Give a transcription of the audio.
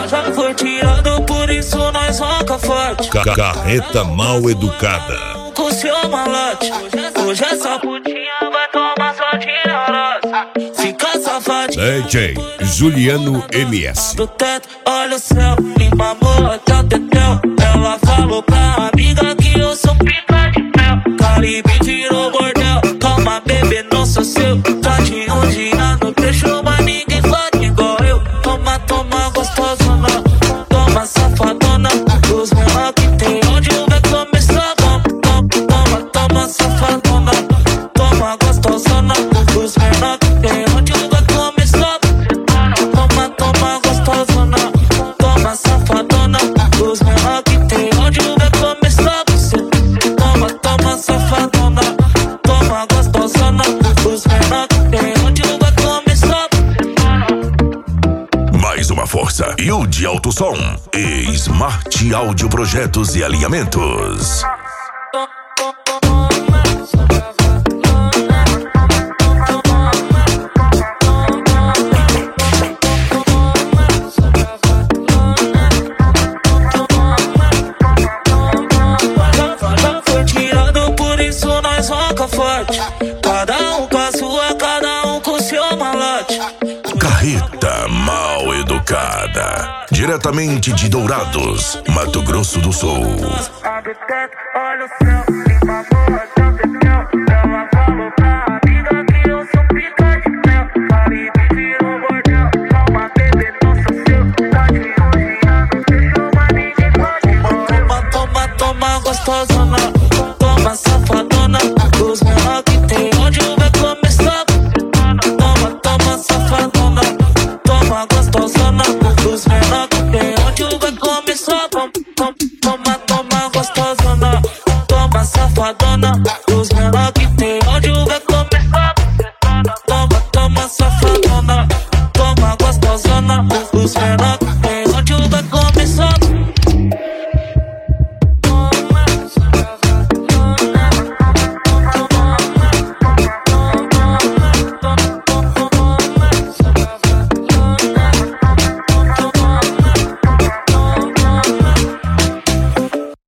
Já foi tirado, por isso nós ronca forte. Carreta mal educada. Com seu malote, hoje essa putinha vai tomar sorte neurosa. Fica safadinha. DJ Juliano MS. Do teto, olha o céu, me mamou até o tetel. Ela falou pra amiga que eu sou pica de mel. Caribe virou bordel, calma bebê, não sou seu. Tá de um dia no trecho, mas ninguém fode igual eu. Toma, toma gostosona, toma safadona. Os menor que tem onde vai começar. Toma, toma safadona, toma gostosona. Os menor que tem onde vai começar. Toma, toma gostosona, toma safadona. Os menor que tem onde vai começar. Toma, toma safadona, toma gostosona. Os menor que tem onde vai começar. Mais uma força, Yudi Alto Som e Smart Áudio Projetos e Alinhamentos. Já foi tirado, por isso nós ronca forte. Cada um com a sua, cada um com seu malote. Carreta mal educada. Diretamente de Dourados, Mato Grosso do Sul. Abre o teto, olha o céu, me mamou até o tetel. Ela falou pra amiga que eu sou pica de mel. Caribe virou bordel, calma bebê, não sou seu. Tá de um dia no trecho, mas ninguém pode igual eu. Toma, toma, toma gostosona, toma safadona. Os menor que tem onde vai começar. Toma, toma safadona, toma gostosona. Os menor que tem onde vai começar. Toma, toma gostosona, toma safadona.